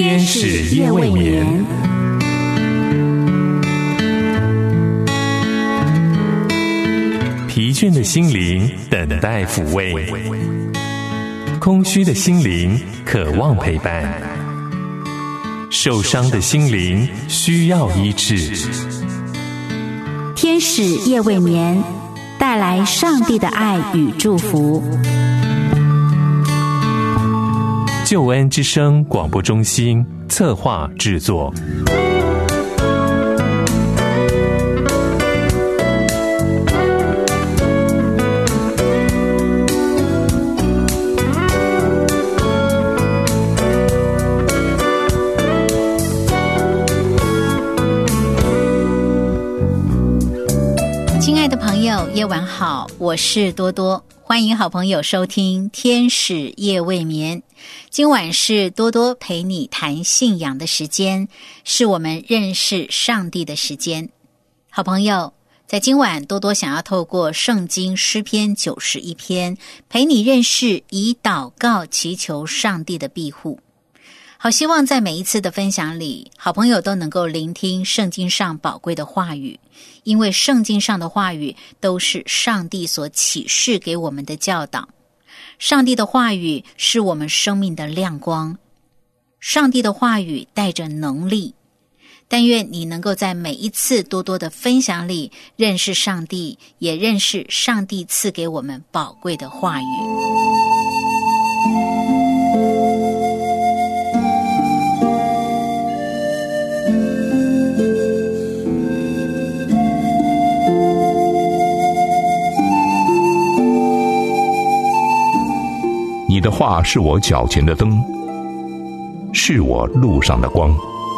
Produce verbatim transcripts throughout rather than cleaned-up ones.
天使夜未眠。疲倦的心灵等待抚慰，空虚的心灵渴望陪伴，受伤的心灵需要医治。 天使夜未眠，带来上帝的爱与祝福。 救恩之声广播中心策划制作。 亲爱的朋友，夜晚好，我是多多，欢迎好朋友收听天使夜未眠。今晚是多多陪你谈信仰的时间，是我们认识上帝的时间。好朋友，在今晚多多想要透过圣经诗篇九十一篇，陪你认识以祷告祈求上帝的庇护。好希望在每一次的分享里，好朋友都能够聆听圣经上宝贵的话语，因为圣经上的话语都是上帝所启示给我们的教导。上帝的话语是我们生命的亮光，上帝的话语带着能力。但愿你能够在每一次多多的分享里认识上帝，也认识上帝赐给我们宝贵的话语。 你的话是我脚前的灯，是我路上的光。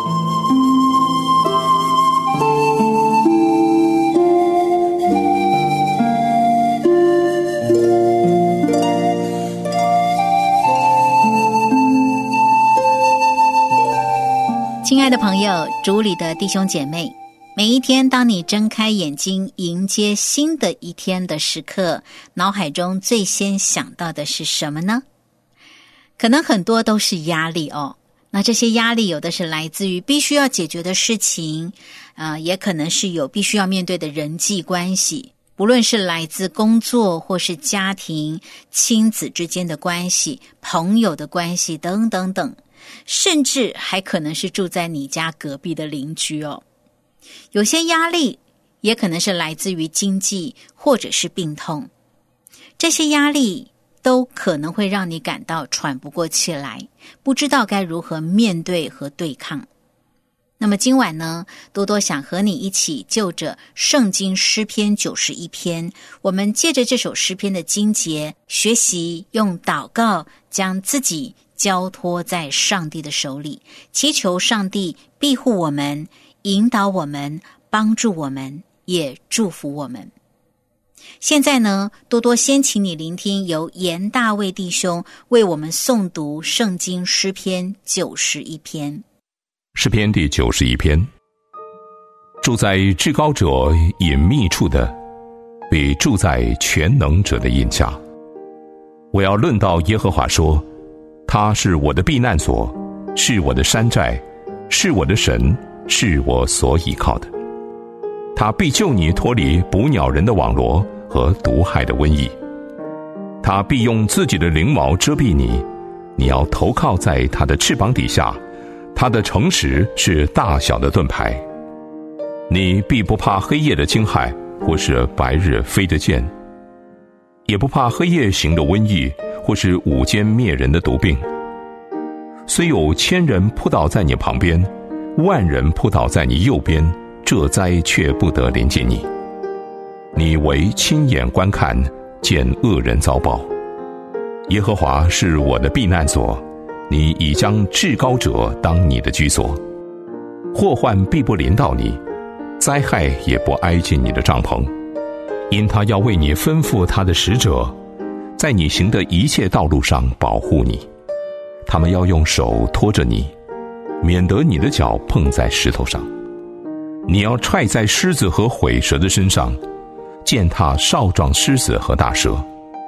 亲爱的朋友，主里的弟兄姐妹，每一天当你睁开眼睛迎接新的一天的时刻，脑海中最先想到的是什么呢？可能很多都是压力哦。那这些压力有的是来自于必须要解决的事情，呃，也可能是有必须要面对的人际关系，不论是来自工作或是家庭、亲子之间的关系、朋友的关系等等等，甚至还可能是住在你家隔壁的邻居哦。有些压力也可能是来自于经济或者是病痛，这些压力都可能会让你感到喘不过气来，不知道该如何面对和对抗。那么今晚呢，多多想和你一起就着圣经诗篇九十一篇，我们借着这首诗篇的经节，学习用祷告将自己交托在上帝的手里，祈求上帝庇护我们，引导我们，帮助我们，也祝福我们。现在呢，多多先请你聆听由严大卫弟兄为我们诵读圣经诗篇九十一篇。 诗篇第九十一篇，住在至高者隐秘处的，比住在全能者的荫下。我要论到耶和华说，他是我的避难所，是我的山寨，是我的神，是我所倚靠的。他必救你脱离捕鸟人的网罗和毒害的瘟疫。他必用自己的翎毛遮蔽你，你要投靠在他的翅膀底下。他的诚实是大小的盾牌。你必不怕黑夜的侵害，或是白日飞的箭，也不怕黑夜行的瘟疫，或是午间灭人的毒病。虽有千人扑倒在你旁边，万人扑倒在你右边，这灾却不得临近你。你唯亲眼观看，见恶人遭报。耶和华是我的避难所，你已将至高者当你的居所。祸患必不临到你，灾害也不挨近你的帐篷，因他要为你吩咐他的使者，在你行的一切道路上保护你。他们要用手托着你，免得你的脚碰在石头上。你要踹在狮子和毁蛇的身上，践踏少壮狮子和大蛇。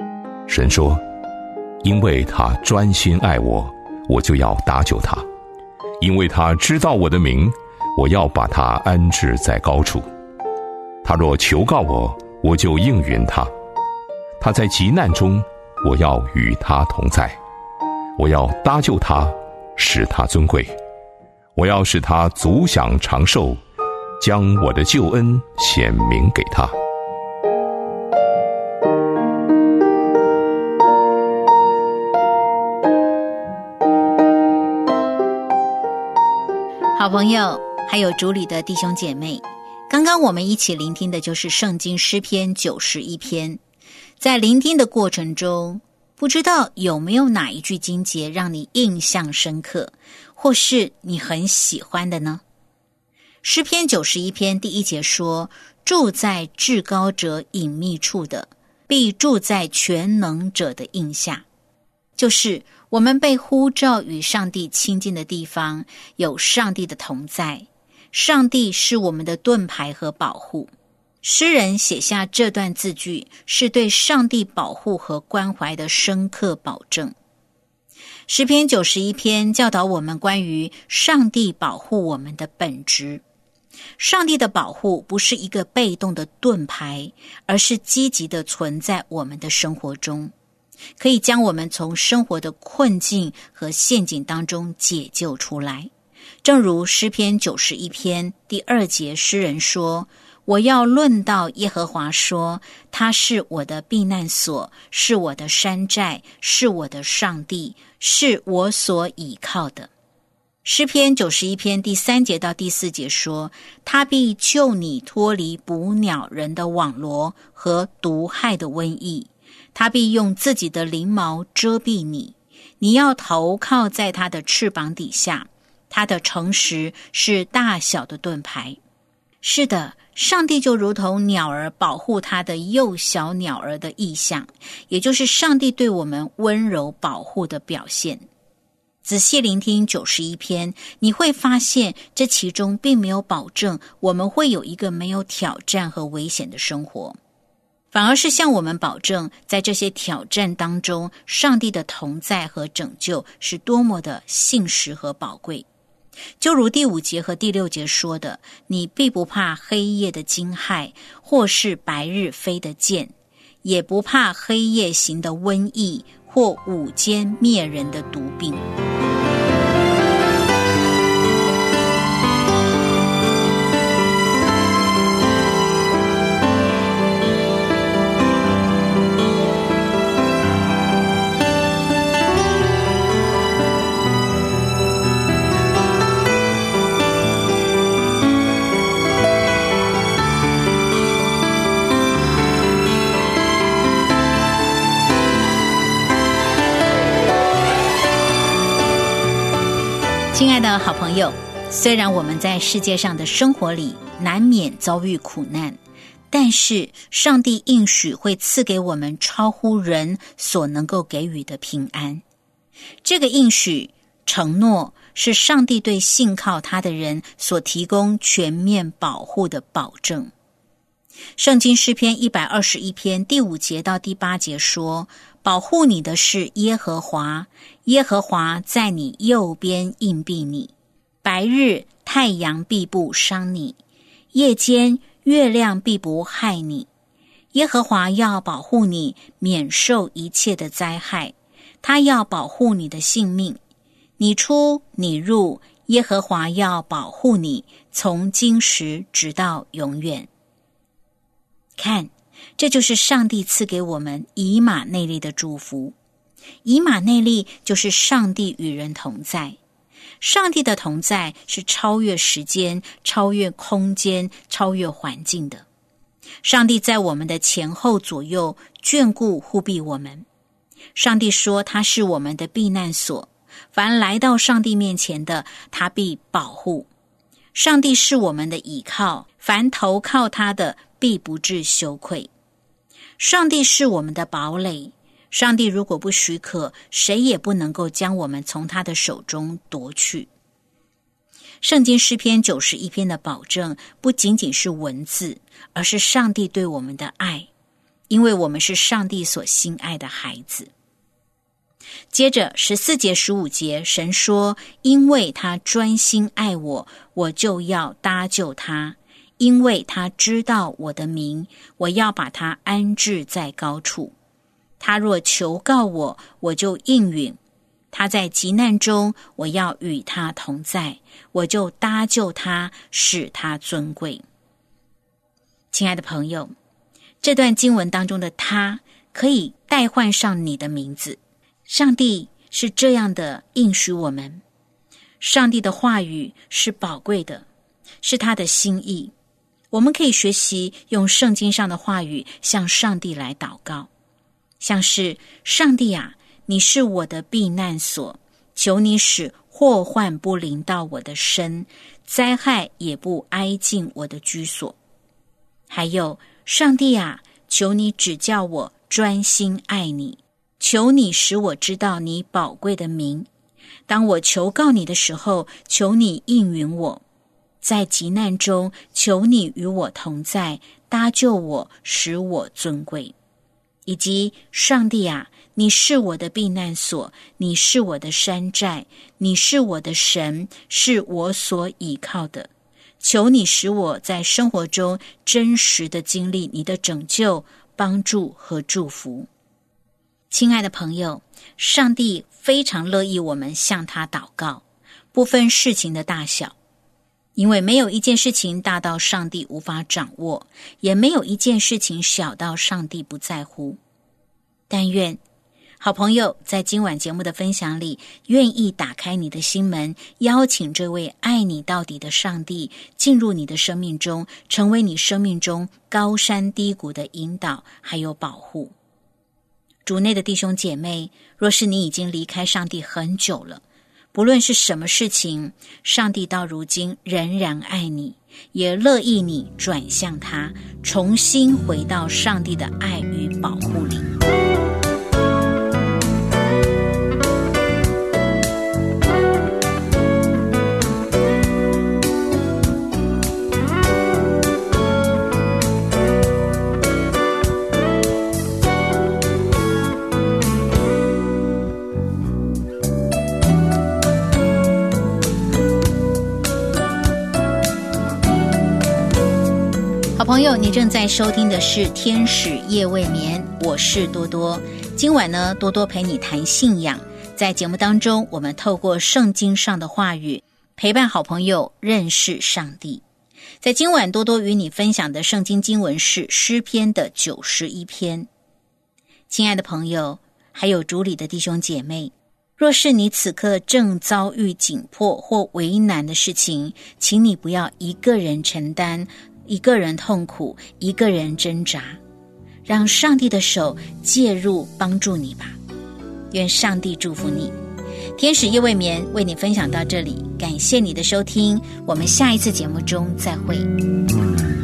神说，因为他专心爱我，我就要搭救他。 因为他知道我的名，我要把他安置在高处。他若求告我，我就应允他。他在急难中，我要与他同在。我要搭救他，使他尊贵。我要使他足享长寿，将我的救恩显明给他。 好朋友，还有主里的弟兄姐妹，刚刚我们一起聆听的就是圣经诗篇九十一篇。在聆听的过程中，不知道有没有哪一句经节让你印象深刻，或是你很喜欢的呢？诗篇九十一篇第一节说，住在至高者隐秘处的，必住在全能者的荫下。就是我们被呼召与上帝亲近的地方，有上帝的同在，上帝是我们的盾牌和保护。诗人写下这段字句，是对上帝保护和关怀的深刻保证。诗篇九十一篇教导我们关于上帝保护我们的本质。上帝的保护不是一个被动的盾牌，而是积极的存在我们的生活中，可以将我们从生活的困境和陷阱当中解救出来。正如诗篇九十一篇第二节诗人说，我要论到耶和华说，他是我的避难所，是我的山寨，是我的上帝，是我所倚靠的。诗篇九十一篇第三节到第四节说，他必救你脱离捕鸟人的网罗和毒害的瘟疫，他必用自己的翎毛遮蔽你，你要投靠在他的翅膀底下，他的诚实是大小的盾牌。是的，上帝就如同鸟儿保护他的幼小鸟儿的意象，也就是上帝对我们温柔保护的表现。仔细聆听九十一篇，你会发现这其中并没有保证我们会有一个没有挑战和危险的生活，反而是向我们保证，在这些挑战当中，上帝的同在和拯救是多么的信实和宝贵。就如第五节和第六节说的，你必不怕黑夜的惊骇，或是白日飞的箭，也不怕黑夜行的瘟疫，或午间灭人的毒病。亲爱的好朋友，虽然我们在世界上的生活里难免遭遇苦难，但是上帝应许会赐给我们超乎人所能够给予的平安。这个应许承诺是上帝对信靠他的人所提供全面保护的保证。圣经诗篇一百二十一篇第五节到第八节说，保护你的是耶和华，耶和华在你右边荫庇你，白日太阳必不伤你，夜间月亮必不害你。耶和华要保护你免受一切的灾害，他要保护你的性命，你出你入，耶和华要保护你，从今时直到永远。看，这就是上帝赐给我们以马内利的祝福。以马内利就是上帝与人同在。上帝的同在是超越时间、超越空间、超越环境的。上帝在我们的前后左右眷顾护庇我们。上帝说他是我们的避难所，凡来到上帝面前的，他必保护。上帝是我们的倚靠，凡投靠他的必不致羞愧。上帝是我们的堡垒，上帝如果不许可，谁也不能够将我们从他的手中夺去。圣经诗篇九十一篇的保证不仅仅是文字，而是上帝对我们的爱，因为我们是上帝所心爱的孩子。 接着十四节十五节，神说，因为他专心爱我，我就要搭救他，因为他知道我的名，我要把他安置在高处。他若求告我，我就应允。他在急难中，我要与他同在，我就搭救他，使他尊贵。亲爱的朋友，这段经文当中的他可以代换上你的名字。上帝是这样的应许我们，上帝的话语是宝贵的，是他的心意。我们可以学习用圣经上的话语向上帝来祷告，像是上帝啊，你是我的避难所，求你使祸患不临到我的身，灾害也不挨近我的居所。还有，上帝啊，求你指教我专心爱你，求你使我知道你宝贵的名。当我求告你的时候，求你应允我。在急难中，求你与我同在，搭救我，使我尊贵。以及上帝啊，你是我的避难所，你是我的山寨，你是我的神，是我所倚靠的。求你使我在生活中真实的经历你的拯救、帮助和祝福。亲爱的朋友，上帝非常乐意我们向他祷告，不分事情的大小，因为没有一件事情大到上帝无法掌握，也没有一件事情小到上帝不在乎。但愿好朋友在今晚节目的分享里，愿意打开你的心门，邀请这位爱你到底的上帝进入你的生命中，成为你生命中高山低谷的引导还有保护。主内的弟兄姐妹，若是你已经离开上帝很久了，不论是什么事情，上帝到如今仍然爱你，也乐意你转向他，重新回到上帝的爱与保护里。朋友，你正在收听的是天使夜未眠，我是多多。今晚呢，多多陪你谈信仰。在节目当中，我们透过圣经上的话语，陪伴好朋友认识上帝。在今晚，多多与你分享的圣经经文是诗篇的九十一篇。亲爱的朋友，还有主里的弟兄姐妹，若是你此刻正遭遇紧迫或为难的事情，请你不要一个人承担，一个人痛苦，一个人挣扎，让上帝的手介入帮助你吧。愿上帝祝福你。天使夜未眠为你分享到这里，感谢你的收听，我们下一次节目中再会。